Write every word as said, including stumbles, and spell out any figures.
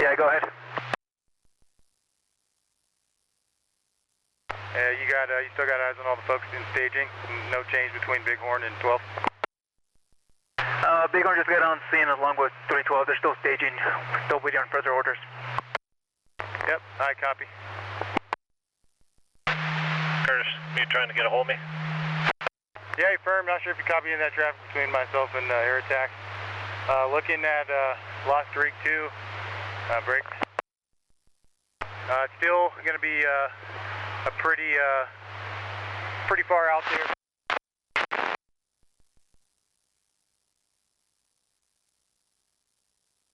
Yeah, go ahead. Uh, you got, uh, you still got eyes on all the folks in staging? No change between Bighorn and twelve? Uh, Bighorn just got on scene along with three twelve. They're still staging, still waiting on further orders. Yep, I copy. Curtis, you trying to get a hold of me? Yeah, firm. Not sure if you're copying that traffic between myself and uh, Air Attack. Uh, looking at uh, Lost Rig two, uh, break. Uh, it's still going to be uh, a pretty, uh, pretty far out there.